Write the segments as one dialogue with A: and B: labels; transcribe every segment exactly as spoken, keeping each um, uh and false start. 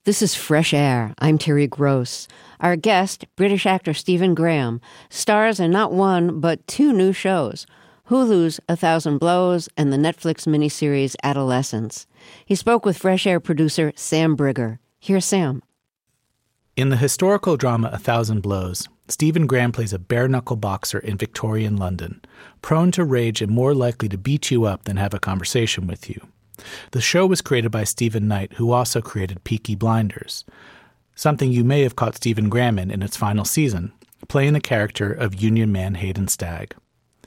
A: This is Fresh Air. I'm Terry Gross. Our guest, British actor Stephen Graham, stars in not one, but two new shows, Hulu's A Thousand Blows and the Netflix miniseries Adolescence. He spoke with Fresh Air producer Sam Brigger. Here's Sam.
B: In the historical drama A Thousand Blows, Stephen Graham plays a bare-knuckle boxer in Victorian London, prone to rage and more likely to beat you up than have a conversation with you. The show was created by Stephen Knight, who also created Peaky Blinders, something you may have caught Stephen Graham in in its final season, playing the character of Union Man Hayden Stagg.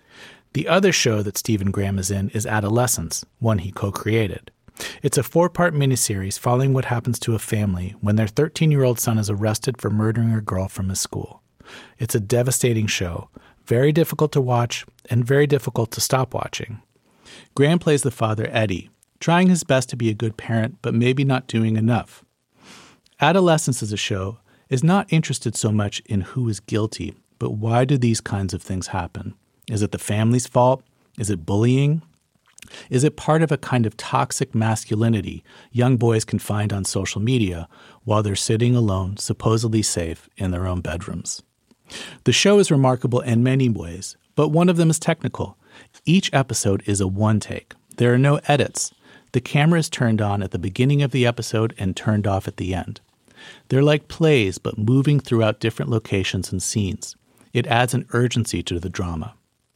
B: The other show that Stephen Graham is in is Adolescence, one he co-created. It's a four-part miniseries following what happens to a family when their thirteen-year-old son is arrested for murdering a girl from his school. It's a devastating show, very difficult to watch and very difficult to stop watching. Graham plays the father, Eddie, trying his best to be a good parent but maybe not doing enough. Adolescence as a show is not interested so much in who is guilty, but why do these kinds of things happen? Is it the family's fault? Is it bullying? Is it part of a kind of toxic masculinity young boys can find on social media while they're sitting alone, supposedly safe, in their own bedrooms? The show is remarkable in many ways, but one of them is technical. Each episode is a one-take. There are no edits. The camera is turned on at the beginning of the episode and turned off at the end. They're like plays, but moving throughout different locations and scenes. It adds an urgency to the drama.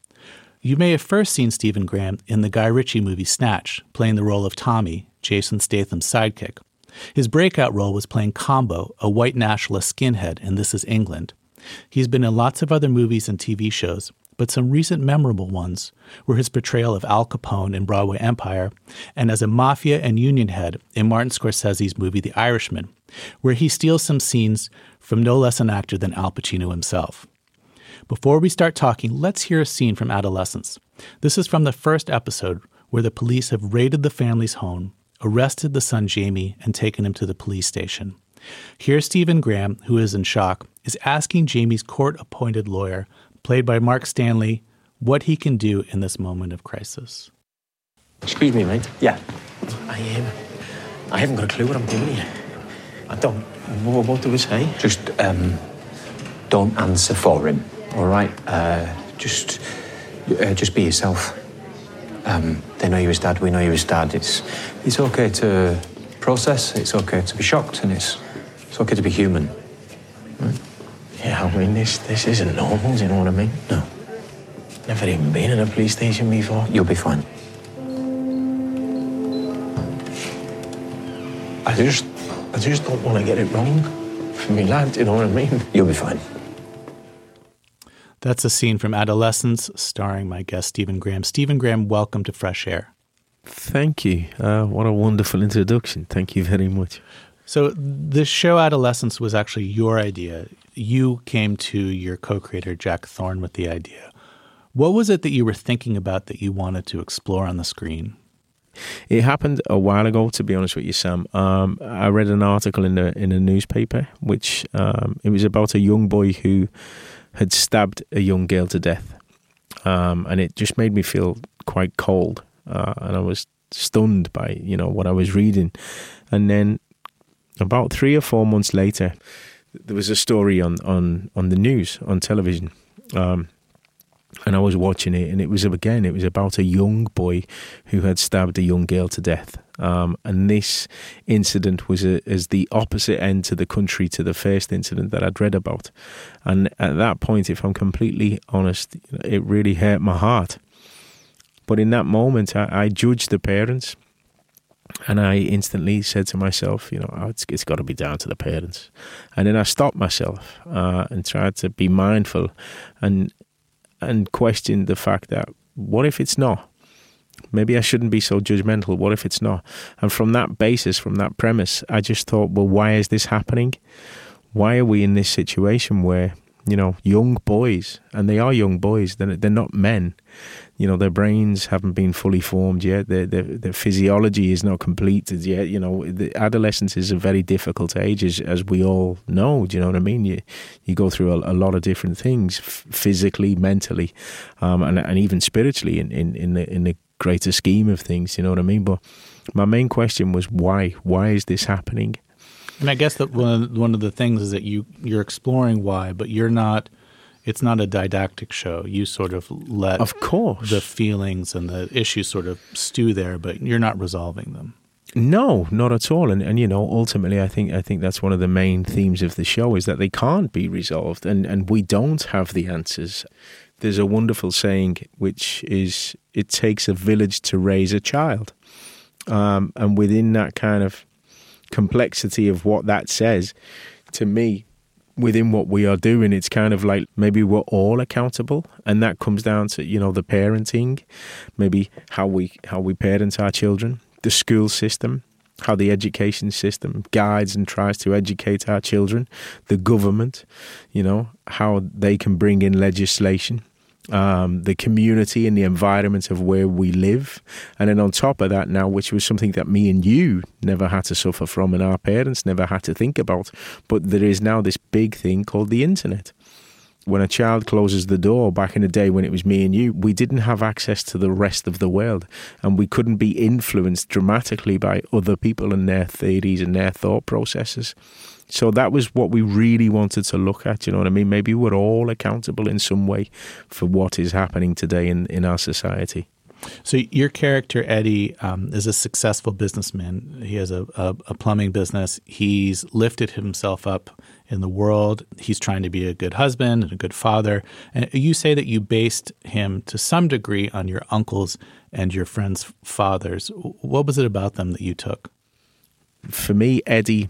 B: You may have first seen Stephen Graham in the Guy Ritchie movie Snatch, playing the role of Tommy, Jason Statham's sidekick. His breakout role was playing Combo, a white nationalist skinhead in This Is England. He's been in lots of other movies and T V shows, but some recent memorable ones were his portrayal of Al Capone in Broadway Empire and as a mafia and union head in Martin Scorsese's movie The Irishman, where he steals some scenes from no less an actor than Al Pacino himself. Before we start talking, let's hear a scene from Adolescence. This is from the first episode where the police have raided the family's home, arrested the son Jamie, and taken him to the police station. Here Stephen Graham, who is in shock, is asking Jamie's court-appointed lawyer, played by Mark Stanley, what he can do in this moment of crisis.
C: Excuse me, mate.
D: Yeah.
C: I am. Um, I haven't got a clue what I'm doing here. I don't. What, what do I say?
D: Just, um, don't answer for him. All right, uh, just, uh, just be yourself. Um, they know you're his dad. We know you're his dad. It's, it's okay to process. It's okay to be shocked, and it's, it's okay to be human. Right?
C: Yeah, I mean, this, this isn't normal. Do you know what I mean?
D: No.
C: Never even been in a police station before.
D: You'll be fine.
C: I just, I just don't want to get it wrong for me lad. You know what I mean?
D: You'll be fine.
B: That's a scene from Adolescence, starring my guest, Stephen Graham. Stephen Graham, welcome to Fresh Air.
E: Thank you. Uh, what a wonderful introduction. Thank you very much.
B: So the show Adolescence was actually your idea. You came to your co-creator, Jack Thorne, with the idea. What was it that you were thinking about that you wanted to explore on the screen?
E: It happened a while ago, to be honest with you, Sam. Um, I read an article in a, in a newspaper, which um, it was about a young boy who had stabbed a young girl to death. Um, and it just made me feel quite cold. Uh, and I was stunned by, you know, what I was reading. And then about three or four months later, there was a story on, on, on the news, on television. Um, and I was watching it, and it was, again, it was about a young boy who had stabbed a young girl to death. Um, and this incident was a, as the opposite end to the country to the first incident that I'd read about. And at that point, if I'm completely honest, it really hurt my heart. But in that moment, I, I judged the parents, and I instantly said to myself, you know, oh, it's, it's got to be down to the parents. And then I stopped myself uh, and tried to be mindful and and question the fact that, what if it's not? Maybe I shouldn't be so judgmental. What if it's not? And from that basis, from that premise, I just thought, well, why is this happening? Why are we in this situation where, you know, young boys, and they are young boys, they're, they're not men, you know, their brains haven't been fully formed yet, their, their, their physiology is not completed yet, you know, the adolescence is a very difficult age, as, as we all know, do you know what I mean? You you go through a, a lot of different things, f- physically, mentally, um, and, and even spiritually in, in, in, the, in the greater scheme of things, you know what I mean? But my main question was why? Why is this happening?
B: And I guess that one of, one of the things is that you, you're exploring why, but you're not – it's not a didactic show. You sort of let
E: of course.
B: the feelings and the issues sort of stew there, but you're not resolving them.
E: No, not at all. And, and you know, ultimately, I think I think that's one of the main themes of the show is that they can't be resolved, and, and we don't have the answers. There's a wonderful saying which is, it takes a village to raise a child. Um, and within that kind of complexity of what that says, to me, within what we are doing, it's kind of like maybe we're all accountable, and that comes down to, you know, the parenting, maybe how we how we parent our children, the school system, how the education system guides and tries to educate our children, the government, you know, how they can bring in legislation, um, the community and the environment of where we live. And then on top of that now, which was something that me and you never had to suffer from and our parents never had to think about, but there is now this big thing called the internet. When a child closes the door, back in the day when it was me and you, we didn't have access to the rest of the world, and we couldn't be influenced dramatically by other people and their theories and their thought processes. So that was what we really wanted to look at, you know what I mean? Maybe we're all accountable in some way for what is happening today in, in our society.
B: So your character, Eddie, um, is a successful businessman. He has a, a, a plumbing business. He's lifted himself up in the world. He's trying to be a good husband and a good father. And you say that you based him to some degree on your uncles and your friends' fathers. What was it about them that you took?
E: For me, Eddie,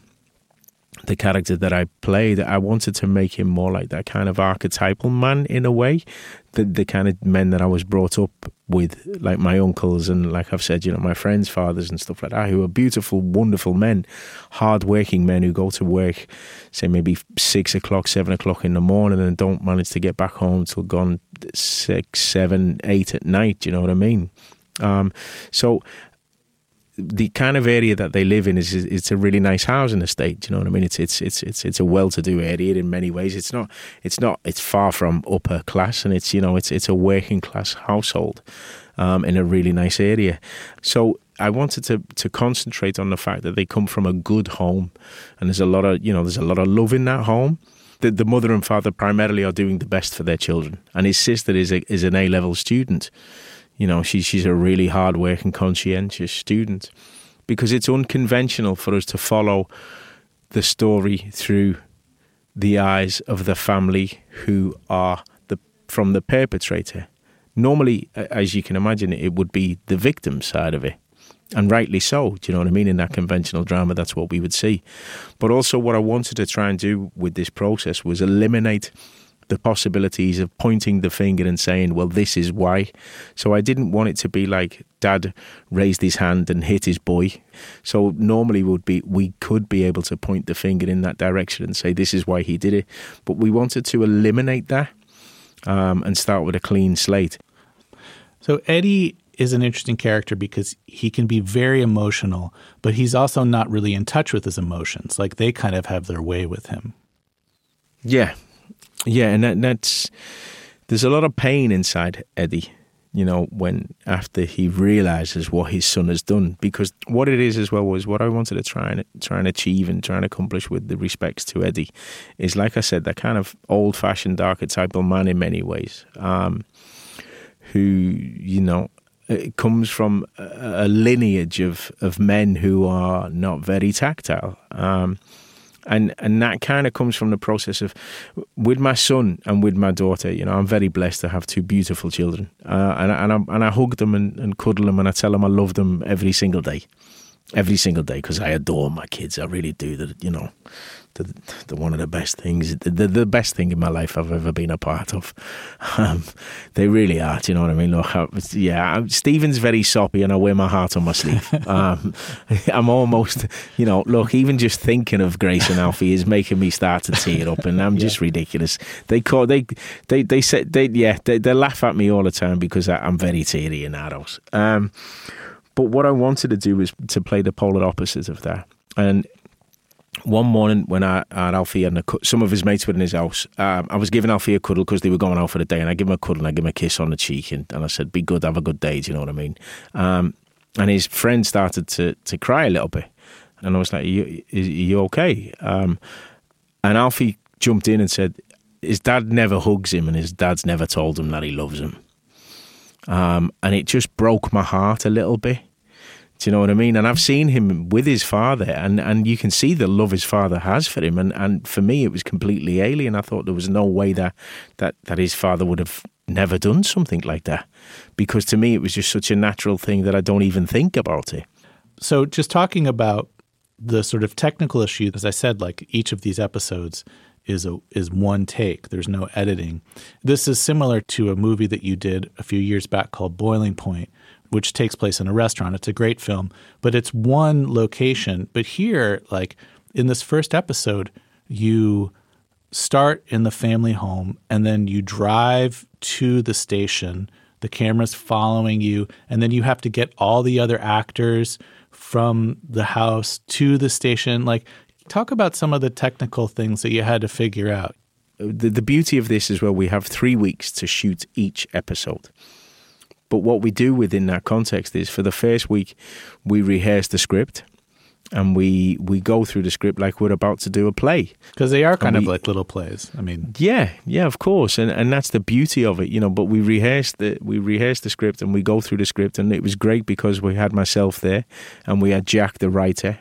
E: the character that I played, I wanted to make him more like that kind of archetypal man in a way, the, the kind of men that I was brought up with, like my uncles and, like I've said, you know, my friends' fathers and stuff like that, who are beautiful, wonderful men, hard-working men who go to work, say maybe six o'clock, seven o'clock in the morning and don't manage to get back home till gone six, seven, eight at night, you know what I mean? Um, so... the kind of area that they live in is, is it's a really nice housing estate. You know what I mean? It's it's it's it's it's a well-to-do area in many ways. It's not it's not it's far from upper class, and it's you know it's it's a working class household um, in a really nice area. So I wanted to to concentrate on the fact that they come from a good home, and there's a lot of you know there's a lot of love in that home. The, the mother and father primarily are doing the best for their children, and his sister is a, is an A-level student. You know, she, she's a really hard-working, conscientious student, because it's unconventional for us to follow the story through the eyes of the family who are the from the perpetrator. Normally, as you can imagine, it would be the victim side of it, and rightly so. Do you know what I mean? In that conventional drama, that's what we would see. But also what I wanted to try and do with this process was eliminate the possibilities of pointing the finger and saying, well, this is why. So I didn't want it to be like dad raised his hand and hit his boy. So normally would be we could be able to point the finger in that direction and say this is why he did it. But we wanted to eliminate that um, and start with a clean slate.
B: So Eddie is an interesting character because he can be very emotional, but he's also not really in touch with his emotions. Like they kind of have their way with him.
E: Yeah. Yeah, and that, that's there's a lot of pain inside Eddie, you know, when after he realizes what his son has done, because what it is as well was what I wanted to try and try and achieve and try and accomplish with the respects to Eddie is, like I said, that kind of old-fashioned archetypal man in many ways, um, who you know comes from a, a lineage of of men who are not very tactile. Um, And and that kind of comes from the process of, with my son and with my daughter, you know, I'm very blessed to have two beautiful children. Uh, and, and, I, and I hug them and, and cuddle them and I tell them I love them every single day. Every single day, because I adore my kids. I really do. That, you know, they're, they're one of the best things, the, the best thing in my life I've ever been a part of. Um, they really are, do you know what I mean? Look, I, yeah, I'm, Stephen's very soppy and I wear my heart on my sleeve. Um, I'm almost, you know, look, even just thinking of Grace and Alfie is making me start to tear up, and I'm just yeah. ridiculous. They call, they, they, they say, they, yeah, they, they laugh at me all the time because I, I'm very teary in that house. Um, But what I wanted to do was to play the polar opposite of that. And one morning when I had Alfie and a, some of his mates were in his house, um, I was giving Alfie a cuddle because they were going out for the day, and I give him a cuddle and I give him a kiss on the cheek, and, and I said, be good, have a good day, do you know what I mean? Um, and his friend started to, to cry a little bit. And I was like, are you, are you okay? Um, and Alfie jumped in and said, his dad never hugs him and his dad's never told him that he loves him. Um, and it just broke my heart a little bit. Do you know what I mean? And I've seen him with his father, and, and you can see the love his father has for him. And, and for me, it was completely alien. I thought there was no way that, that, that his father would have never done something like that. Because to me, it was just such a natural thing that I don't even think about it.
B: So just talking about the sort of technical issue, as I said, like each of these episodes is a is one take. There's no editing. This is similar to a movie that you did a few years back called Boiling Point, which takes place in a restaurant. It's a great film, but it's one location. But here, like in this first episode, you start in the family home and then you drive to the station. The camera's following you, and then you have to get all the other actors from the house to the station. Like, talk about some of the technical things that you had to figure out.
E: The, the beauty of this is, well, we have three weeks to shoot each episode. But what we do within that context is, for the first week, we rehearse the script and we we go through the script like we're about to do a play.
B: Because they are kind
E: we,
B: of like little plays. I mean,
E: yeah, yeah, of course, and and that's the beauty of it, you know. But we rehearsed the we rehearsed the script and we go through the script, and it was great because we had myself there and we had Jack, the writer.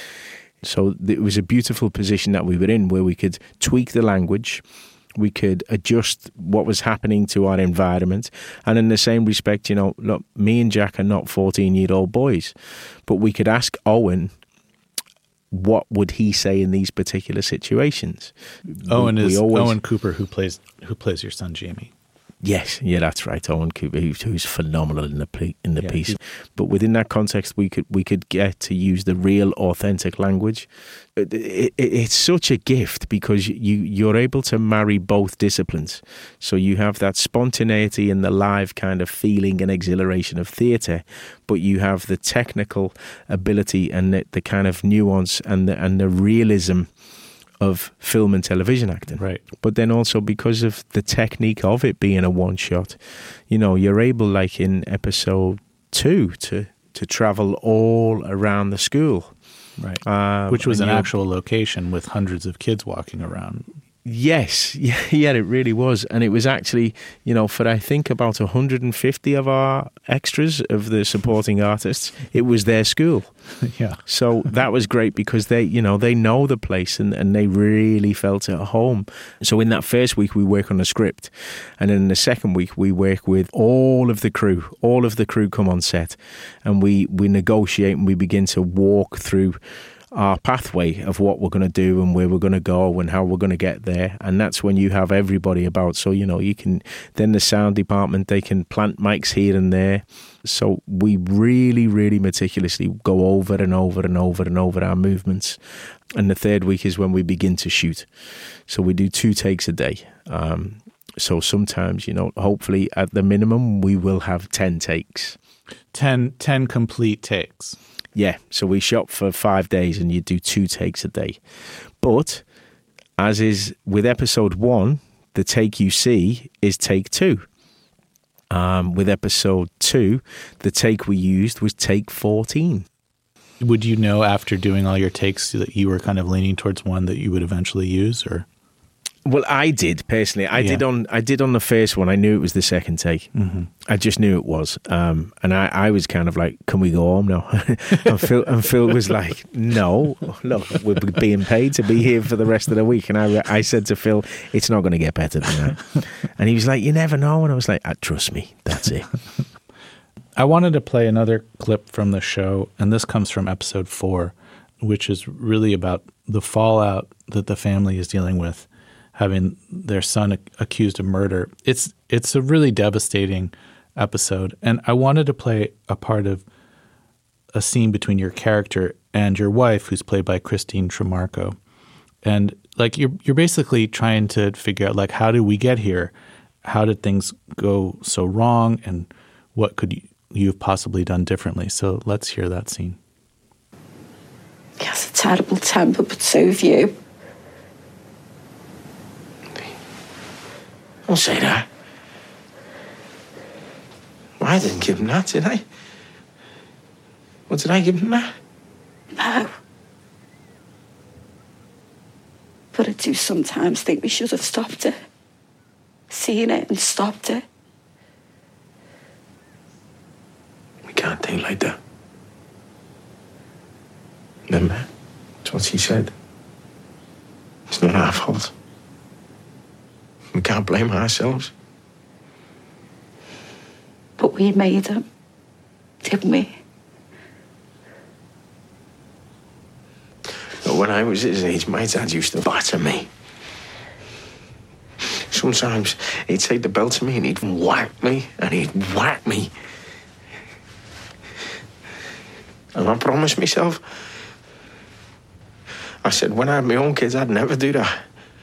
E: So it was a beautiful position that we were in, where we could tweak the language. We could adjust what was happening to our environment. And in the same respect, you know, look, me and Jack are not fourteen-year-old boys, but we could ask Owen, what would he say in these particular situations?
B: Owen
E: we,
B: is
E: we always,
B: Owen Cooper, who plays who plays your son Jamie.
E: Yes, yeah, that's right. Owen Cooper, who's, who's phenomenal in the in the
B: yeah,
E: piece. But within that context, we could we could get to use the real, authentic language. It, it, it's such a gift because you you're able to marry both disciplines. So you have that spontaneity and the live kind of feeling and exhilaration of theatre, but you have the technical ability and the, the kind of nuance and the and the realism of film and television acting.
B: Right.
E: But then also because of the technique of it being a one shot, you know, you're able, like in episode two, to to travel all around the school.
B: Right.
E: Um,
B: Which was an
E: you're-
B: actual location with hundreds of kids walking around.
E: Yes, yeah, yeah, it really was. And it was actually, you know, for I think about one hundred fifty of our extras, of the supporting artists, it was their school.
B: Yeah.
E: So that was great because they, you know, they know the place and, and they really felt at home. So in that first week, we work on a script. And in the second week, we work with all of the crew. All of the crew come on set and we, we negotiate and we begin to walk through our pathway of what we're going to do and where we're going to go and how we're going to get there. And that's when you have everybody about. So, you know, you can, then the sound department, they can plant mics here and there. So we really, really meticulously go over and over and over and over our movements. And the third week is when we begin to shoot. So we do two takes a day. Um, so sometimes, you know, hopefully at the minimum, we will have ten takes.
B: ten, ten complete takes.
E: Yeah, so we shot for five days and you do two takes a day. But as is with episode one, the take you see is take two. Um, with episode two, the take we used was take fourteen.
B: Would you know after doing all your takes that you were kind of leaning towards one that you would eventually use, or?
E: Well, I did personally. I
B: Yeah.
E: did on. I did on the first one. I knew it was the second take.
B: Mm-hmm.
E: I just knew it was. Um, and I, I was kind of like, "Can we go home now?" and Phil and Phil was like, "No, look, we're being paid to be here for the rest of the week." And I, I said to Phil, "It's not going to get better than that." And he was like, "You never know." And I was like, ah, "Trust me, that's it."
B: I wanted to play another clip from the show, and this comes from episode four, which is really about the fallout that the family is dealing with, having their son ac- accused of murder. It's it's a really devastating episode, and I wanted to play a part of a scene between your character and your wife, who's played by Christine Tremarco. And like you're you're basically trying to figure out, like, how did we get here? How did things go so wrong, and what could you, you have possibly done differently? So let's hear that scene.
F: He has a terrible temper, but so have you.
C: Don't say that. I didn't give him that, did I? What, did I give him that?
F: No. But I do sometimes think we should have stopped it. Seen it and stopped it.
C: We can't think like that. Remember? That's what she said. It's not our fault. We can't blame ourselves.
F: But we made them, didn't we?
C: But when I was his age, my dad used to batter me. Sometimes he'd take the belt to me and he'd whack me, and he'd whack me. And I promised myself, I said, when I had my own kids, I'd never do that.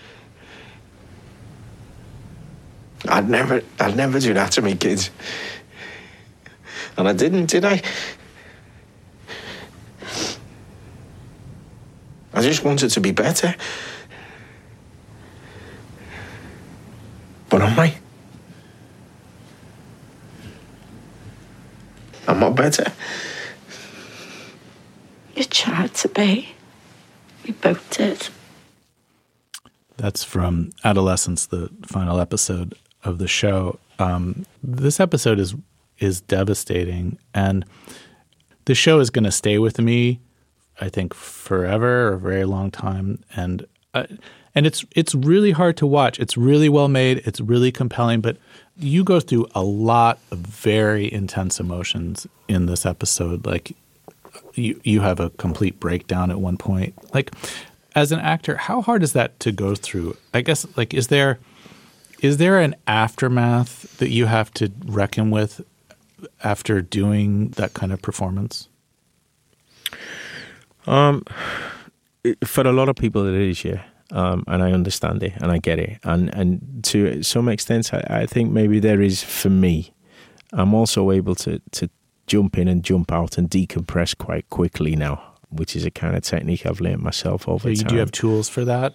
C: I'd never, I'd never do that to me kids. And I didn't, did I? I just wanted to be better. But am I? I'm not better.
F: You tried to be. We both did.
B: That's from Adolescence, the final episode of the show. Um, this episode is is devastating, and the show is going to stay with me, I think, forever or a very long time. And uh, and it's it's really hard to watch. It's really well made. It's really compelling, but you go through a lot of very intense emotions in this episode. Like you you have a complete breakdown at one point. Like as an actor, how hard is that to go through? I guess like is there is there an aftermath that you have to reckon with after doing that kind of performance?
E: Um, for a lot of people, it is, yeah. Um, and I understand it, and I get it, and and to some extent, I, I think maybe there is for me. I'm also able to to jump in and jump out and decompress quite quickly now, which is a kind of technique I've learned myself over
B: so
E: time.
B: Do you have tools for that?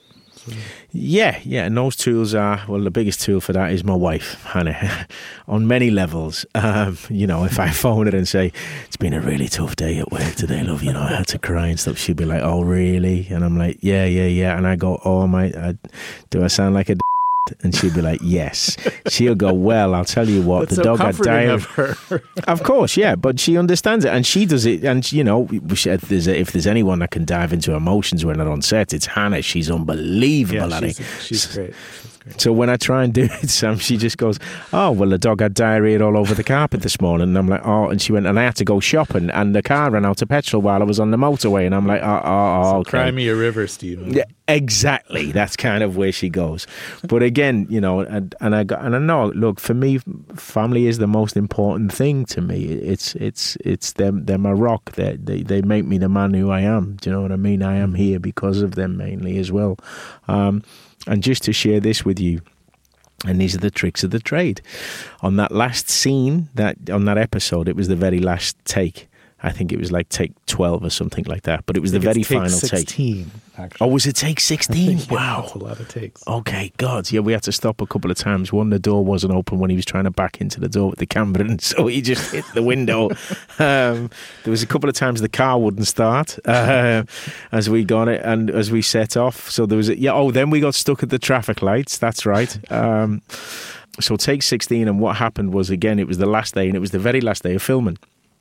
E: Yeah, yeah, and those tools are, well, the biggest tool for that is my wife, Hannah, on many levels. Um, you know, if I phone her and say, it's been a really tough day at work today, love, you know, I had to cry and stuff, she'd be like, oh, really? And I'm like, yeah, yeah, yeah. And I go, oh, my, I, do I sound like a d-? And she'd be like, yes. She'll go, well, I'll tell you what,
B: That's
E: the
B: so
E: dog had diarrhea.
B: Of her.
E: Of course, yeah, but she understands it, and she does it. And you know, if there's if there's anyone that can dive into emotions when they're on set, it's Hannah. She's unbelievable
B: yeah,
E: at
B: she's,
E: it.
B: She's great. She's great.
E: So when I try and do it, Sam, she just goes, "Oh, well, the dog had diarrhea all over the carpet this morning." And I'm like, "Oh," and she went, "And I had to go shopping, and the car ran out of petrol while I was on the motorway." And I'm like, "Oh, oh, oh
B: so
E: okay."
B: Cry me a river, Stephen.
E: Yeah, exactly. That's kind of where she goes. But again, you know, and, and I got, and I know. Look, for me, family is the most important thing to me. It's it's it's them. They're my rock. They they they make me the man who I am. Do you know what I mean? I am here because of them mainly as well. Um, and just to share this with you. And these are the tricks of the trade. On that last scene, that on that episode, it was the very last take. I think it was like take twelve or something like that. But it was the very
B: take
E: final
B: sixteen,
E: take.
B: Actually.
E: Oh, was it take sixteen?
B: Yeah,
E: Wow.
B: that's a lot of takes.
E: Okay, God. Yeah, we had to stop a couple of times. One, the door wasn't open when he was trying to back into the door with the camera, and so he just hit the window. um, there was a couple of times the car wouldn't start uh, as we got it and as we set off. So there was, a, yeah, oh, then we got stuck at the traffic lights. That's right. Um, so take sixteen, and what happened was, again, it was the last day, and it was the very last day of filming.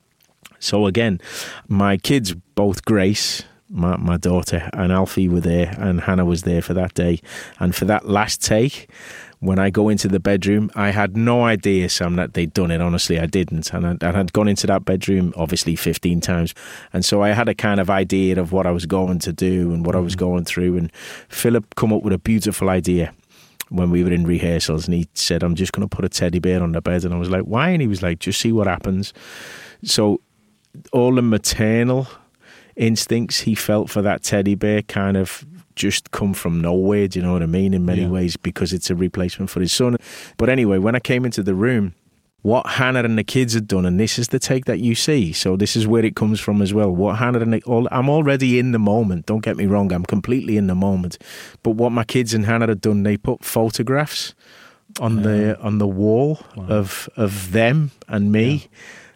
E: So again, my kids, both Grace, my, my daughter, and Alfie were there, and Hannah was there for that day. And for that last take, when I go into the bedroom, I had no idea, Sam, that they'd done it. Honestly, I didn't. And I, I had gone into that bedroom, obviously, fifteen times. And so I had a kind of idea of what I was going to do and what I was going through. And Philip come up with a beautiful idea when we were in rehearsals. And he said, I'm just going to put a teddy bear on the bed. And I was like, why? And he was like, just see what happens. So all the maternal instincts he felt for that teddy bear kind of just come from nowhere, do you know what I mean, in many yeah. ways, because it's a replacement for his son. But anyway, when I came into the room, what Hannah and the kids had done, and this is the take that you see, so this is where it comes from as well, what Hannah and the, all, I'm already in the moment, don't get me wrong, I'm completely in the moment, but what my kids and Hannah had done, they put photographs on yeah. the on the wall wow. of of them and me. Yeah.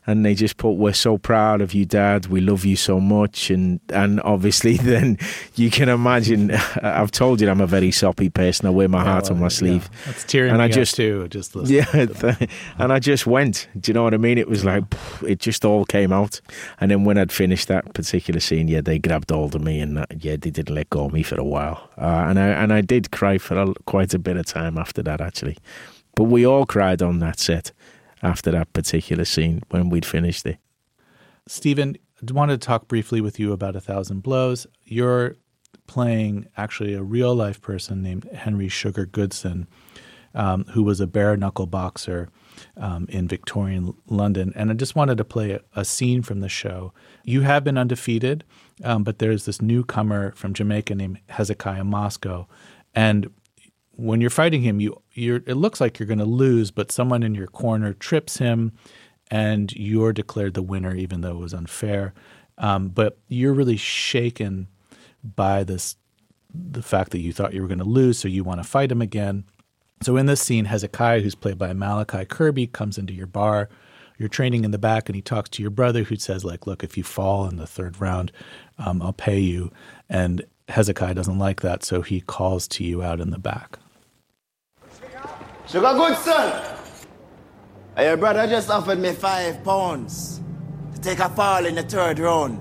E: and they just put, "We're so proud of you, Dad. We love you so much." And and obviously, then you can imagine. I've told you I'm a very soppy person. I wear my
B: Yeah,
E: heart
B: well,
E: on my sleeve.
B: Yeah. That's tearing
E: and
B: me
E: I
B: up
E: just,
B: too. Just listening.
E: Yeah, th- and I just went. Do you know what I mean? It was like pff, it just all came out. And then when I'd finished that particular scene, yeah, they grabbed hold of me, and that, yeah, they didn't let go of me for a while. Uh, and I and I did cry for a, quite a bit of time after that, actually. But we all cried on that set after that particular scene when we'd finished it.
B: Stephen, I wanted to talk briefly with you about A Thousand Blows. You're playing actually a real-life person named Henry Sugar Goodson, um, who was a bare-knuckle boxer um, in Victorian London. And I just wanted to play a, a scene from the show. You have been undefeated, um, but there's this newcomer from Jamaica named Hezekiah Moscow. And when you're fighting him, you you're it looks like you're going to lose, but someone in your corner trips him, and you're declared the winner, even though it was unfair. Um, but you're really shaken by this, the fact that you thought you were going to lose, so you want to fight him again. So in this scene, Hezekiah, who's played by Malachi Kirby, comes into your bar. You're training in the back, and he talks to your brother, who says, like, "Look, if you fall in the third round, um, I'll pay you." And Hezekiah doesn't like that, so he calls to you out in the back.
G: Sugar Goodson, your brother just offered me five pounds to take a fall in the third round.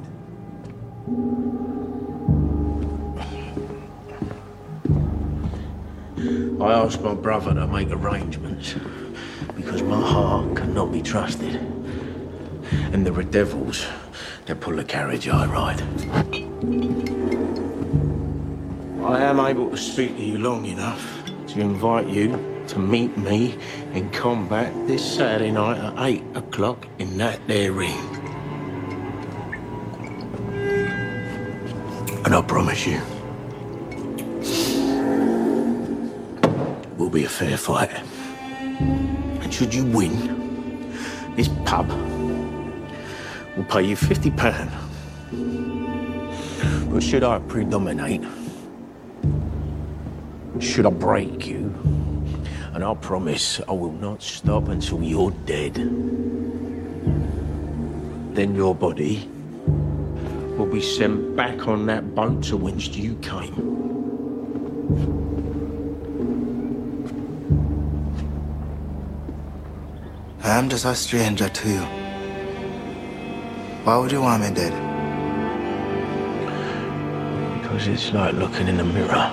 H: I asked my brother to make arrangements because my heart cannot be trusted. And there are devils that pull the carriage I ride. I am able to speak to you long enough to invite you to meet me in combat this Saturday night at eight o'clock in that there ring. And I promise you, will be a fair fight. And should you win, this pub will pay you fifty pounds. But should I predominate, should I break you, and I promise I will not stop until you're dead, then your body will be sent back on that boat to whence you came.
G: I am just a stranger to you. Why would you want me dead?
H: Because it's like looking in a mirror.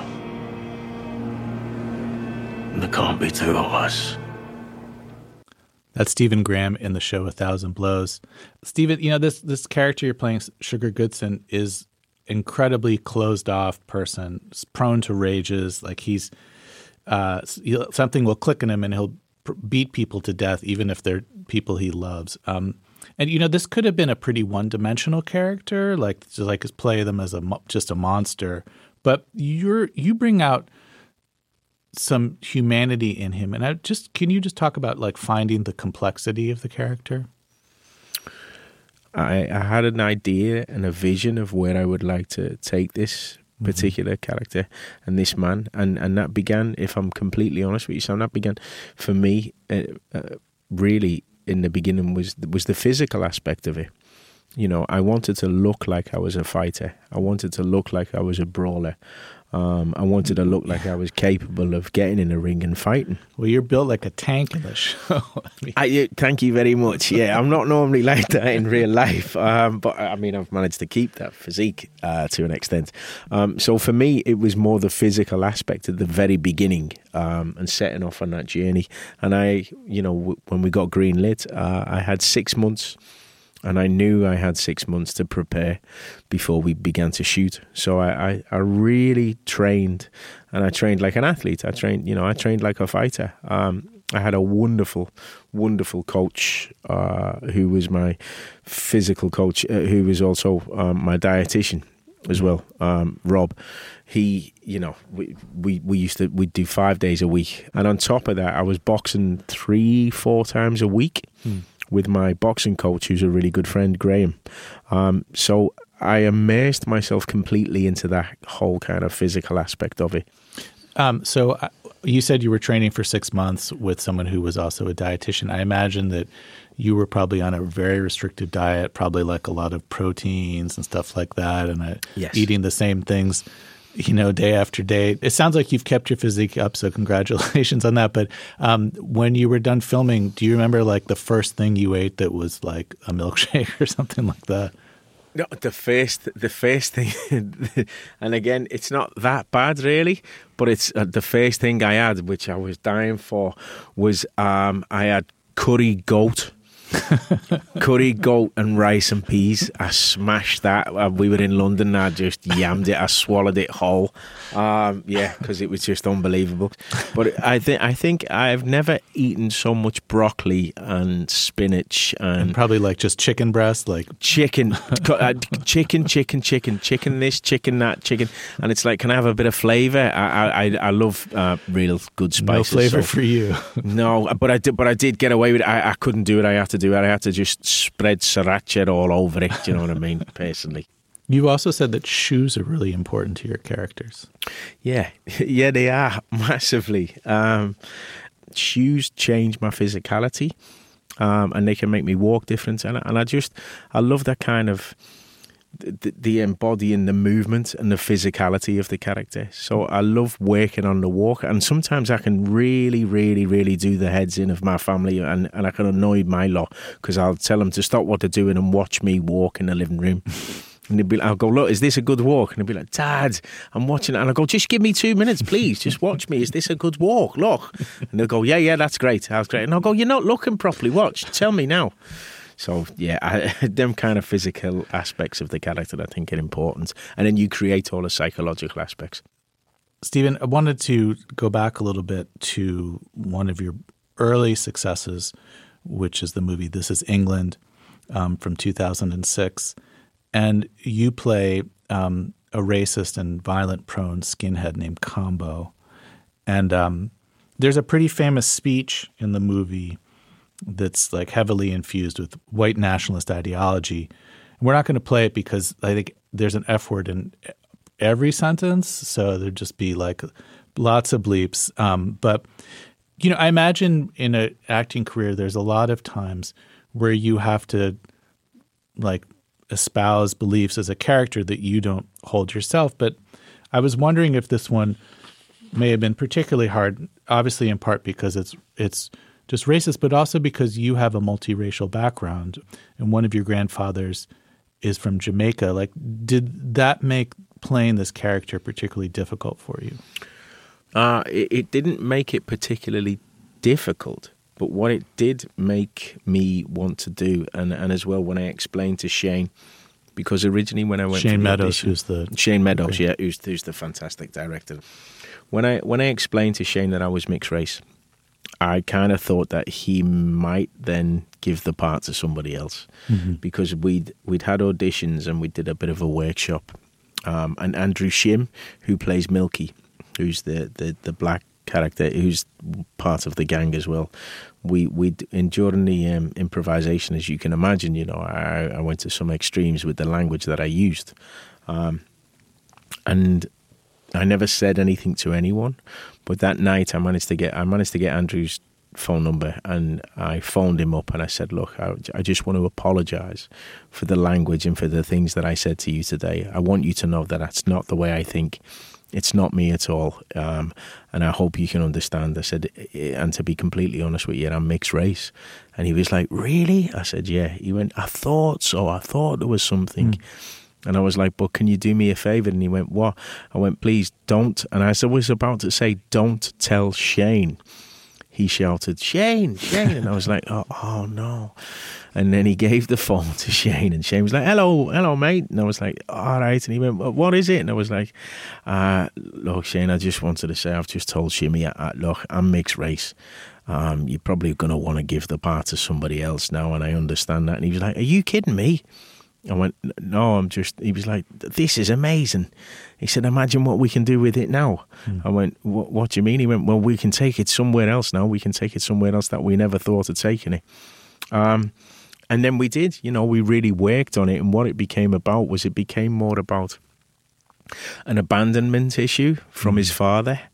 H: There can't be two of us.
B: That's Stephen Graham in the show A Thousand Blows. Stephen, you know, this this character you're playing, Sugar Goodson, is incredibly closed-off person, prone to rages. Like he's uh, – something will click in him and he'll beat people to death, even if they're people he loves. Um, and, you know, this could have been a pretty one-dimensional character, like just like play them as a just a monster. But you're you bring out – some humanity in him. And I just, can you just talk about like finding the complexity of the character?
E: I, I had an idea and a vision of where I would like to take this particular mm-hmm. character and this man. And, and that began, if I'm completely honest with you, Sam, that began for me uh, uh, really in the beginning was, was the physical aspect of it. You know, I wanted to look like I was a fighter. I wanted to look like I was a brawler. Um, I wanted to look like I was capable of getting in a ring and fighting.
B: Well, you're built like a tank in the show. I mean.
E: I, thank you very much. Yeah, I'm not normally like that in real life, um, but I mean, I've managed to keep that physique uh, to an extent. Um, so for me, it was more the physical aspect at the very beginning um, and setting off on that journey. And I, you know, w- when we got green lit, uh, I had six months. And I knew I had six months to prepare before we began to shoot. So I, I, I really trained, and I trained like an athlete. I trained, you know, I trained like a fighter. Um, I had a wonderful, wonderful coach uh, who was my physical coach, uh, who was also um, my dietitian as well, um, Rob. He, you know, we, we, we used to, we'd do five days a week. And on top of that, I was boxing three, four times a week. Hmm. with my boxing coach, who's a really good friend, Graham. Um, so I immersed myself completely into that whole kind of physical aspect of it.
B: Um, so I, you said you were training for six months with someone who was also a dietitian. I imagine that you were probably on a very restrictive diet, probably like a lot of proteins and stuff like that, and uh,
E: yes.
B: eating the same things, you know, day after day. It sounds like you've kept your physique up, so congratulations on that. But um, when you were done filming, do you remember like the first thing you ate that was like a milkshake or something like that?
E: No, the first, the first thing, and again, it's not that bad really, but it's uh, the first thing I had, which I was dying for, was um, I had curry goat. Curry goat and rice and peas. I smashed that. Uh, we were in London. I just yammed it. I swallowed it whole. Um, yeah, because it was just unbelievable. But I think I think I've never eaten so much broccoli and spinach and,
B: and probably like just chicken breast, like
E: chicken, uh, chicken, chicken, chicken, chicken. This, chicken, that, chicken. And it's like, can I have a bit of flavour? I I, I love uh, real good spices.
B: No flavour
E: so.
B: for you.
E: No, but I did. But I did get away with it. I, I couldn't do it. I had to do it. I had to just spread sriracha all over it. Do you know what I mean? Personally.
B: You also said that shoes are really important to your characters.
E: Yeah, yeah, they are massively. Um, shoes change my physicality, um, and they can make me walk different. And, and I just, I love that kind of the, the embodying the movement and the physicality of the character. So I love working on the walk, and sometimes I can really, really, really do the heads in of my family, and, and I can annoy my lot because I'll tell them to stop what they're doing and watch me walk in the living room. And they'd be, I'll go, look, is this a good walk? And they'd be like, Dad, I'm watching it. And I'll go, just give me two minutes, please. Just watch me. Is this a good walk? Look. And they'll go, yeah, yeah, that's great. That's great. And I'll go, you're not looking properly. Watch. Tell me now. So, yeah, I, them kind of physical aspects of the character, I think, are important. And then you create all the psychological aspects.
B: Stephen, I wanted to go back a little bit to one of your early successes, which is the movie This Is England um, from two thousand six. And you play um, a racist and violent-prone skinhead named Combo. And um, there's a pretty famous speech in the movie that's like heavily infused with white nationalist ideology. And we're not going to play it because I think there's an F word in every sentence, so there'd just be like lots of bleeps. Um, but, you know, I imagine in an acting career there's a lot of times where you have to like – espouse beliefs as a character that you don't hold yourself. But I was wondering if this one may have been particularly hard, obviously in part because it's it's just racist, but also because you have a multiracial background and one of your grandfathers is from Jamaica. Like, did that make playing this character particularly difficult for you?
E: Uh, it, it didn't make it particularly difficult. But what it did make me want to do, and, and as well when I explained to Shane, because originally when I went
B: Shane
E: for the
B: Meadows,
E: audition,
B: who's the
E: Shane Meadows,
B: okay.
E: yeah, who's who's the fantastic director. When I when I explained to Shane that I was mixed race, I kind of thought that he might then give the part to somebody else, mm-hmm. because we'd we'd had auditions and we did a bit of a workshop, um, and Andrew Shim, who plays Milky, who's the the, the black character who's part of the gang as well. We we during the um, improvisation, as you can imagine, you know, I, I went to some extremes with the language that I used, um, and I never said anything to anyone. But that night, I managed to get I managed to get Andrew's phone number, and I phoned him up and I said, "Look, I, I just want to apologise for the language and for the things that I said to you today. I want you to know that that's not the way I think. It's not me at all, um, and I hope you can understand." I said, and to be completely honest with you, I'm mixed race. And he was like, "Really?" I said, "Yeah." He went, "I thought so. I thought there was something." Mm. And I was like, "But can you do me a favour?" And he went, "What?" I went, "Please don't." And as I was about to say, "Don't tell Shane," he shouted, "Shane, Shane." And I was like, oh, oh no. And then he gave the phone to Shane, and Shane was like, hello, hello, mate. And I was like, all right. And he went, what is it? And I was like, uh, look, Shane, I just wanted to say, I've just told Shimmy, uh, look, I'm mixed race. Um, you're probably going to want to give the part to somebody else now, and I understand that. And he was like, are you kidding me? I went, no, I'm just, he was like, this is amazing. He said, imagine what we can do with it now. Mm. I went, what, what do you mean? He went, well, we can take it somewhere else now. We can take it somewhere else that we never thought of taking it. Um, and then we did, you know, we really worked on it. And what it became about was it became more about an abandonment issue from mm. his father.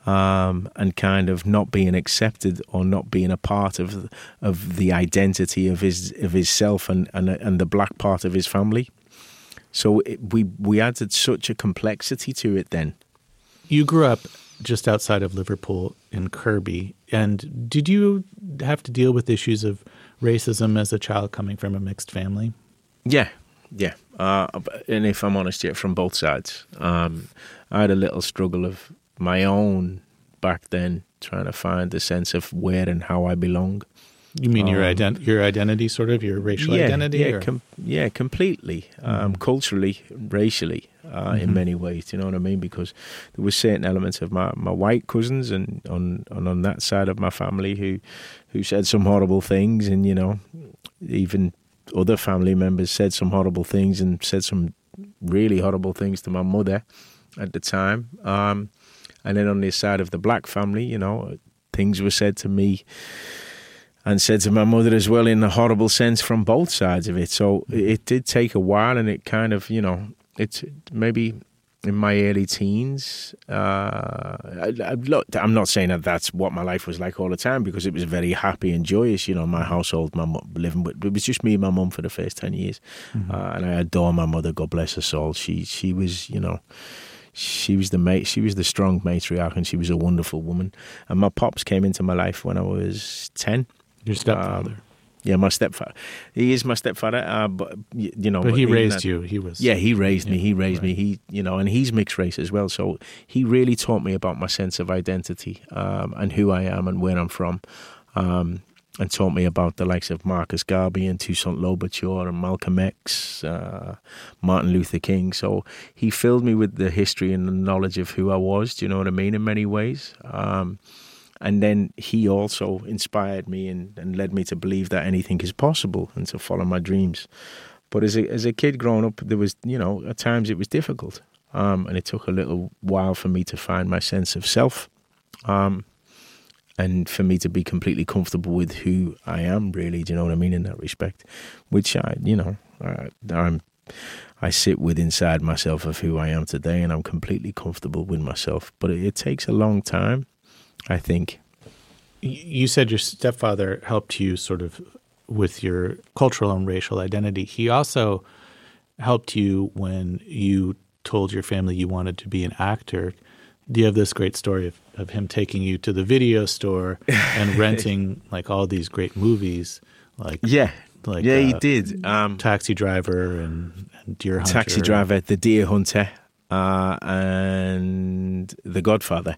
E: um, and kind of not being accepted or not being a part of of the identity of his of his self and and, and the black part of his family. So it, we we added such a complexity to it then.
B: You grew up just outside of Liverpool in Kirby, and did you have to deal with issues of racism as a child coming from a mixed family?
E: Yeah, yeah. Uh, and if I'm honest, yeah, from both sides. Um, I had a little struggle of my own back then, trying to find a sense of where and how I belong.
B: You mean your
E: um,
B: ident- your identity, sort of your racial
E: yeah,
B: identity?
E: Yeah,
B: or?
E: com- yeah, completely. Um, mm-hmm. Culturally, racially, uh, mm-hmm. in many ways. You know what I mean? Because there were certain elements of my, my white cousins and on and on that side of my family who who said some horrible things, and you know, even other family members said some horrible things and said some really horrible things to my mother at the time. Um, and then on the side of the black family, you know, things were said to me and said to my mother as well in a horrible sense from both sides of it. So it did take a while, and it kind of, you know, it's maybe in my early teens. Uh, I, I, look, I'm not saying that that's what my life was like all the time, because it was very happy and joyous, you know, my household, my mum, living with, it was just me and my mum for the first ten years. Mm-hmm. Uh, and I adore my mother, God bless her soul. She, she was, you know, She was the mate. She was the strong matriarch, and she was a wonderful woman. And my pops came into my life when I was ten.
B: Your stepfather.
E: Um, yeah, my stepfather. He is my stepfather, uh, but you know.
B: But he raised
E: that,
B: you. He was.
E: Yeah, he raised
B: yeah,
E: me. He raised
B: right.
E: me. He, you know, and he's mixed race as well. So he really taught me about my sense of identity um, and who I am and where I'm from, um, and taught me about the likes of Marcus Garvey and Toussaint Louverture and Malcolm X, uh, Martin Luther King. So he filled me with the history and the knowledge of who I was. Do you know what I mean? In many ways. Um, And then he also inspired me and, and led me to believe that anything is possible and to follow my dreams. But as a as a kid growing up, there was, you know, at times it was difficult. Um, and it took a little while for me to find my sense of self. Um, and for me to be completely comfortable with who I am, really, do you know what I mean, in that respect? Which, I, you know, I, I'm, I sit with inside myself of who I am today, and I'm completely comfortable with myself. But it, it takes a long time, I think.
B: You said your stepfather helped you sort of with your cultural and racial identity. He also helped you when you told your family you wanted to be an actor. Do you have this great story of, of him taking you to the video store and renting like all these great movies? Like
E: Yeah,
B: like
E: yeah,
B: uh,
E: he did. Um,
B: Taxi Driver and, and Deer Hunter.
E: Taxi Driver, The Deer Hunter, uh, and The Godfather.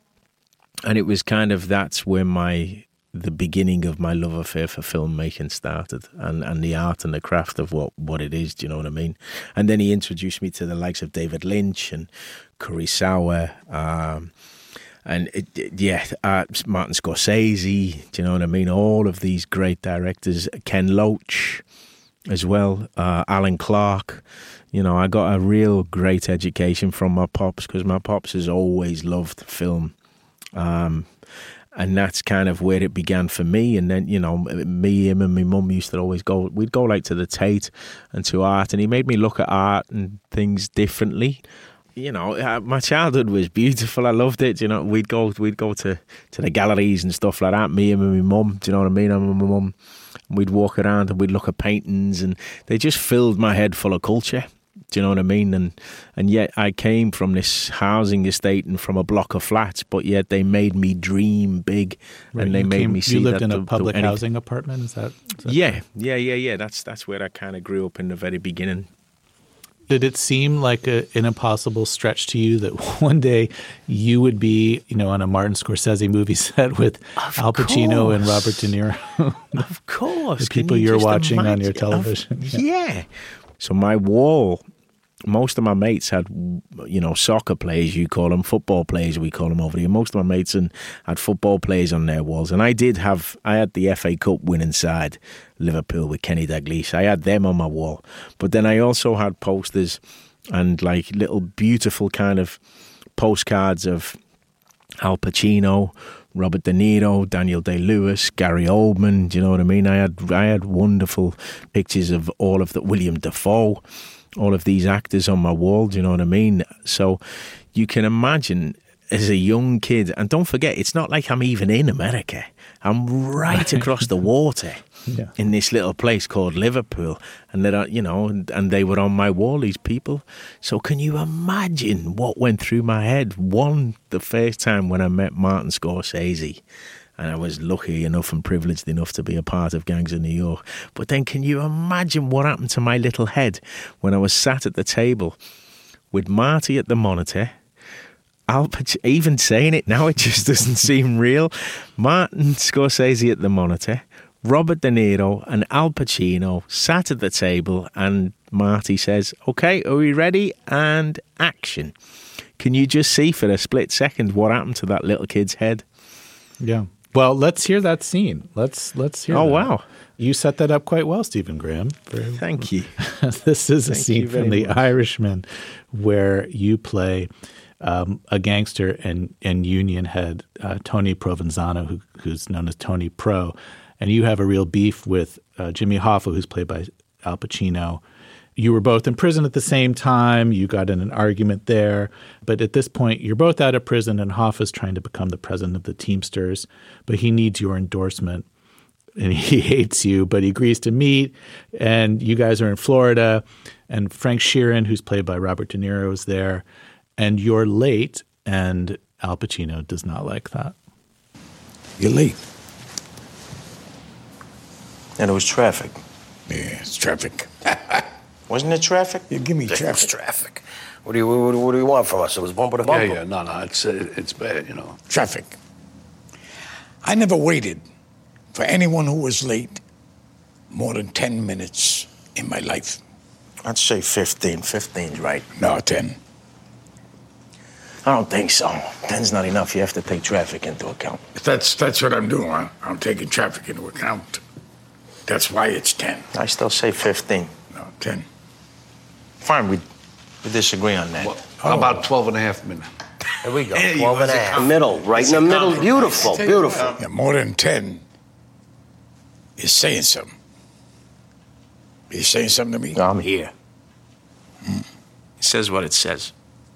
E: And it was kind of, that's where my, the beginning of my love affair for filmmaking started, and, and the art and the craft of what, what it is, do you know what I mean? And then he introduced me to the likes of David Lynch and Kurosawa, um, and it, it, yeah, uh, Martin Scorsese, do you know what I mean? All of these great directors, Ken Loach as well, uh, Alan Clark. You know, I got a real great education from my pops, because my pops has always loved film. Um, and that's kind of where it began for me. And then, you know, me, him and my mum used to always go, we'd go like to the Tate and to art, and he made me look at art and things differently. You know, my childhood was beautiful. I loved it. You know, we'd go, we'd go to, to the galleries and stuff like that. Me and my mum, do you know what I mean? And my mum, we'd walk around and we'd look at paintings, and they just filled my head full of culture. Do you know what I mean? And and yet I came from this housing estate and from a block of flats, but yet they made me dream big,
B: right,
E: and they made
B: came,
E: me see
B: you lived
E: that
B: in
E: the,
B: a public
E: the,
B: housing apartment. Is that, is that
E: yeah, yeah, yeah, yeah. That's that's where I kind of grew up in the very beginning.
B: Did it seem like a, an impossible stretch to you that one day you would be, you know, on a Martin Scorsese movie set with
E: of
B: Al Pacino
E: course.
B: and Robert De Niro?
E: Of course,
B: the people
E: you
B: you're
E: just
B: watching on
E: imagine?
B: your television.
E: Of, yeah. yeah. So my wall. Most of my mates had, you know, soccer players, you call them, football players, we call them over here. Most of my mates and had football players on their walls. And I did have, I had the F A Cup winning side, Liverpool with Kenny Dalglish. I had them on my wall. But then I also had posters and like little beautiful kind of postcards of Al Pacino, Robert De Niro, Daniel Day-Lewis, Gary Oldman. Do you know what I mean? I had, I had wonderful pictures of all of the, William Dafoe. All of these actors on my wall, do you know what I mean? So you can imagine as a young kid, and don't forget, it's not like I'm even in America. I'm right across the water
B: yeah.
E: in this little place called Liverpool, and that, you know, and, and they were on my wall, these people. So can you imagine what went through my head? One, the first time when I met Martin Scorsese, and I was lucky enough and privileged enough to be a part of Gangs of New York. But then can you imagine what happened to my little head when I was sat at the table with Marty at the monitor? Al Pac- even saying it now, it just doesn't seem real. Martin Scorsese at the monitor, Robert De Niro and Al Pacino sat at the table, and Marty says, "Okay, are we ready?" And action. Can you just see for a split second what happened to that little kid's head?
B: Yeah. Well, let's hear that scene. Let's let's hear.
E: Oh
B: that.
E: wow!
B: You set that up quite well, Stephen Graham. For,
E: Thank you.
B: This is a
E: Thank
B: scene
E: you very
B: from The
E: much.
B: Irishman, where you play um, a gangster and and union head, uh, Tony Provenzano, who, who's known as Tony Pro, and you have a real beef with uh, Jimmy Hoffa, who's played by Al Pacino. You were both in prison at the same time. You got in an argument there. But at this point, you're both out of prison, and Hoffa's trying to become the president of the Teamsters. But he needs your endorsement, and he hates you, but he agrees to meet. And you guys are in Florida, and Frank Sheeran, who's played by Robert De Niro, is there. And you're late, and Al Pacino does not like that.
I: You're late.
H: And it was traffic.
I: Yeah, it's traffic.
H: Wasn't it traffic?
I: Yeah, give me
J: It was
I: traffic.
J: traffic. What do you what, do- what do you want from us? It was bumper to bumper.
I: Yeah, yeah, no, no, it's uh, it's bad, you know. Traffic. I never waited for anyone who was late more than ten minutes in my life.
H: I'd say fifteen. fifteen's right.
I: No, ten.
H: I don't think so. ten's not enough. You have to take traffic into account.
I: That's that's what I'm doing. Huh? I'm taking traffic into account. That's why it's ten.
H: I still say fifteen.
I: No, ten.
H: Fine, we, we disagree on that.
I: How about twelve and a half minutes?
J: Here we go.
I: Hey,
J: twelve and a
I: it's a
J: half.
I: com-
J: Middle, right in the middle. Beautiful, beautiful.
I: Yeah, more than ten is saying something. You saying something to me?
H: I'm here. It says what it says.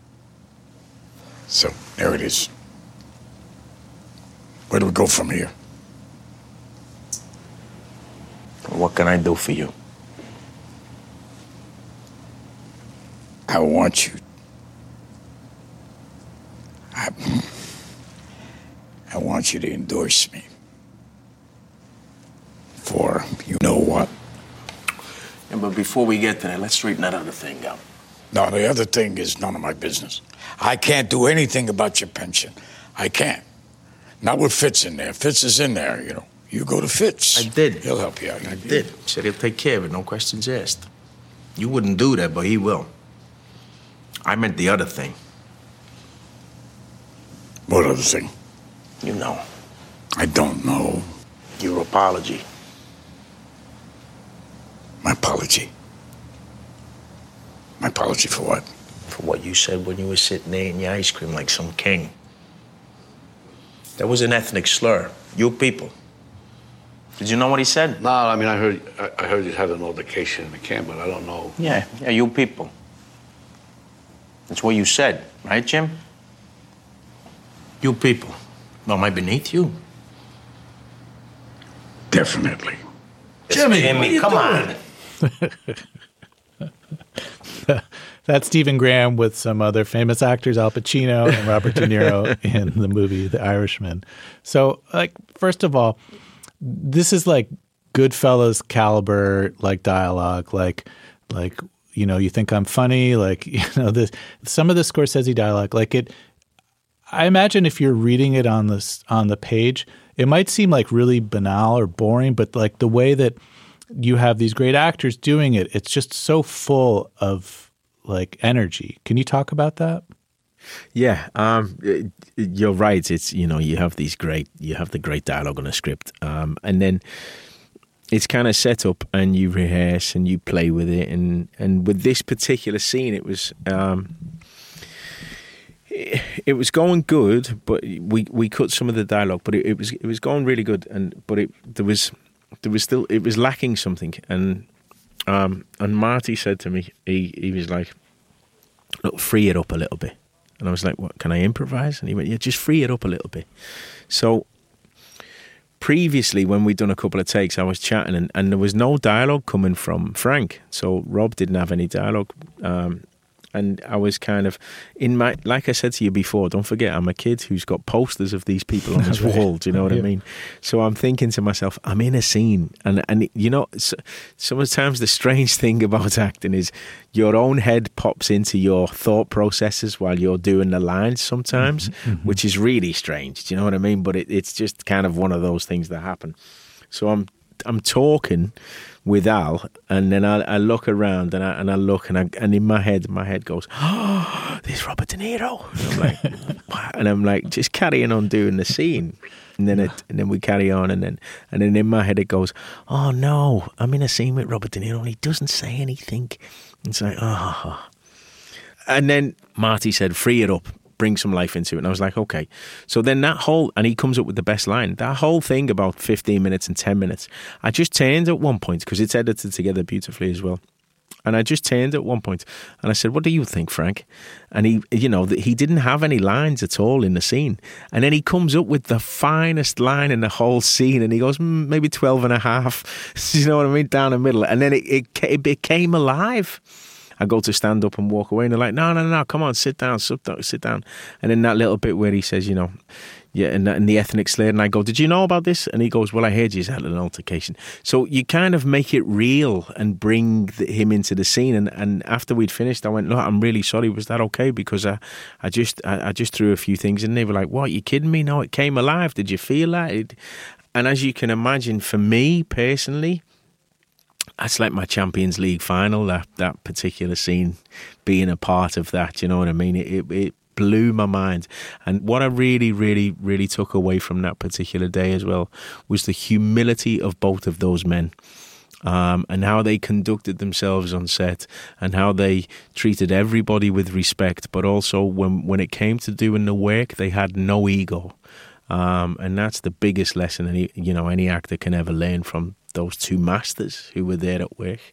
I: So, there it is. Where do we go from here?
H: What can I do for you?
I: I want you. I, I want you to endorse me. For you know what?
H: Yeah, but before we get to that, let's straighten that other thing out.
I: No, the other thing is none of my business. I can't do anything about your pension. I can't. Not with Fitz in there. Fitz is in there, you know. You go to Fitz.
H: I did.
I: He'll help you out.
H: I did. He said he'll take care of it, no questions asked. You wouldn't do that, but he will. I meant the other thing.
I: What other thing?
H: You know.
I: I don't know.
H: Your apology.
I: My apology. My apology for what?
H: For what you said when you were sitting there eating your ice cream like some king. That was an ethnic slur. You people. Did you know what he said?
K: No, I mean, I heard I I heard you had an altercation in the camp, but I don't know.
H: Yeah, yeah, you people. That's what you said, right, Jim? You people. Am I beneath you?
I: Definitely.
J: Jimmy, Jimmy, come on.
B: That's Stephen Graham with some other famous actors, Al Pacino and Robert De Niro in the movie The Irishman. So, like, first of all, this is like Goodfellas caliber, like dialogue, like, like you know, you think I'm funny, like, you know, this some of the Scorsese dialogue, like it. I imagine if you're reading it on this on the page, it might seem like really banal or boring, but like the way that you have these great actors doing it, it's just so full of like energy. Can you talk about that?
E: Yeah, um, you're right. It's, you know, you have these great, you have the great dialogue on a script, um, and then it's kind of set up, and you rehearse and you play with it, and and with this particular scene, it was. Um, It was going good, but we, we cut some of the dialogue. But it, it was it was going really good, and but it there was there was still it was lacking something. And um and Marty said to me, he he was like, "Look, free it up a little bit." And I was like, what, can I improvise? And he went, yeah, just free it up a little bit. So previously, when we'd done a couple of takes, I was chatting and, and there was no dialogue coming from Frank. So Rob didn't have any dialogue. Um, and I was kind of in my, like I said to you before, don't forget, I'm a kid who's got posters of these people on his
B: Right.
E: wall. Do you know what
B: Yeah.
E: I mean? So I'm thinking to myself, I'm in a scene. And, and you know, so, sometimes the strange thing about acting is your own head pops into your thought processes while you're doing the lines sometimes,
B: Mm-hmm.
E: which is really strange. Do you know what I mean? But it, it's just kind of one of those things that happen. So I'm I'm talking with Al, and then I, I look around and I and I look and I, and in my head, my head goes, "Oh, there's Robert De Niro." And I'm like, "What?" And I'm like, just carrying on doing the scene, and then it, and then we carry on, and then and then in my head it goes, "Oh no, I'm in a scene with Robert De Niro, and he doesn't say anything." It's like, oh. And then Marty said, "Free it up. Bring some life into it." And I was like, okay. So then that whole, and he comes up with the best line, that whole thing about fifteen minutes and ten minutes, I just turned at one point, because it's edited together beautifully as well. And I just turned at one point and I said, "What do you think, Frank?" And he, you know, he didn't have any lines at all in the scene. And then he comes up with the finest line in the whole scene. And he goes, mm, maybe twelve and a half, you know what I mean, down the middle. And then it, it, it became alive. I go to stand up and walk away, and they're like, no, no, no, come on, sit down, sit down, sit down. And then that little bit where he says, you know, yeah, and, and the ethnic slur, and I go, "Did you know about this?" And he goes, "Well, I heard you had an altercation." So you kind of make it real and bring the, him into the scene. And, and after we'd finished, I went, "Look, I'm really sorry. Was that okay? Because I, I just, I, I just threw a few things in." And they were like, "What? You kidding me? No, it came alive. Did you feel that?" It, and as you can imagine, for me personally, that's like my Champions League final, that, that particular scene, being a part of that, you know what I mean? It, it, it blew my mind. And what I really, really, really took away from that particular day as well was the humility of both of those men. Um, and how they conducted themselves on set, and how they treated everybody with respect, but also when, when it came to doing the work, they had no ego. Um, and that's the biggest lesson any, you know, any actor can ever learn from those two masters who were there at work.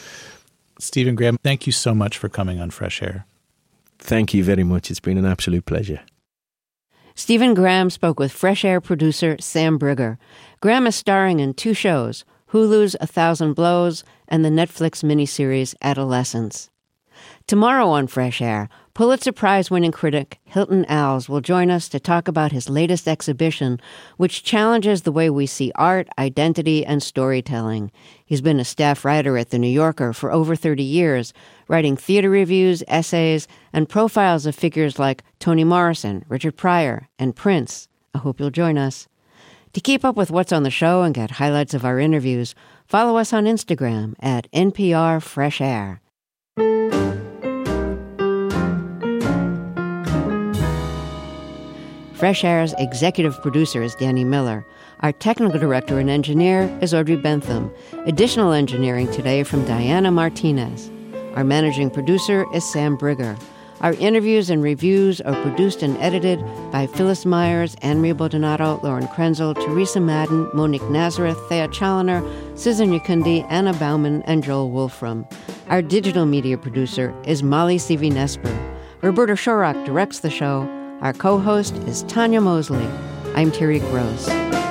B: Stephen Graham, thank you so much for coming on Fresh Air.
E: Thank you very much. It's been an absolute pleasure.
A: Stephen Graham spoke with Fresh Air producer Sam Briger. Graham is starring in two shows, Hulu's A Thousand Blows and the Netflix miniseries Adolescence. Tomorrow on Fresh Air, Pulitzer Prize-winning critic Hilton Als will join us to talk about his latest exhibition, which challenges the way we see art, identity, and storytelling. He's been a staff writer at The New Yorker for over thirty years, writing theater reviews, essays, and profiles of figures like Toni Morrison, Richard Pryor, and Prince. I hope you'll join us. To keep up with what's on the show and get highlights of our interviews, follow us on Instagram at N P R Fresh Air. Fresh Air's executive producer is Danny Miller. Our technical director and engineer is Audrey Bentham. Additional engineering today from Diana Martinez. Our managing producer is Sam Briger. Our interviews and reviews are produced and edited by Phyllis Myers, Anne-Marie Baldonado, Lauren Krenzel, Teresa Madden, Monique Nazareth, Thea Challoner, Susan Yakundi, Anna Bauman, and Joel Wolfram. Our digital media producer is Molly Sivi-Nesper. Roberta Shorak directs the show. Our co-host is Tanya Mosley. I'm Terry Gross.